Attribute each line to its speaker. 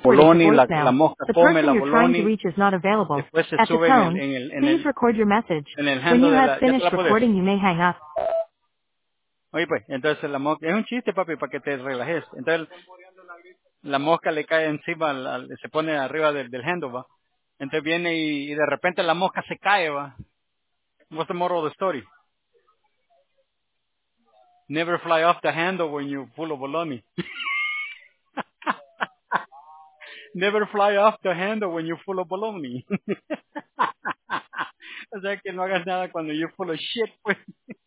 Speaker 1: bologna, la
Speaker 2: voicemail.
Speaker 1: mosca
Speaker 2: The
Speaker 1: come
Speaker 2: person
Speaker 1: la
Speaker 2: you're trying to
Speaker 1: bologna,
Speaker 2: reach is not available.
Speaker 1: después se
Speaker 2: At the
Speaker 1: sube
Speaker 2: tone, please record your message.
Speaker 1: en el
Speaker 2: When
Speaker 1: handle
Speaker 2: you
Speaker 1: de
Speaker 2: have
Speaker 1: la, ya te
Speaker 2: finished
Speaker 1: la puedes.
Speaker 2: recording, you may hang up.
Speaker 1: Oye, pues, entonces la mosca, es un chiste, papi, para que te relajes. Entonces la mosca le cae encima, se pone arriba del handle, va. Entonces viene y de repente la mosca se cae, va. What's the moral of the story? Never fly off the handle when you're full of bologna. Never fly off the handle when you're full of bologna. O sea que no hagas nada cuando you're full of shit, pues.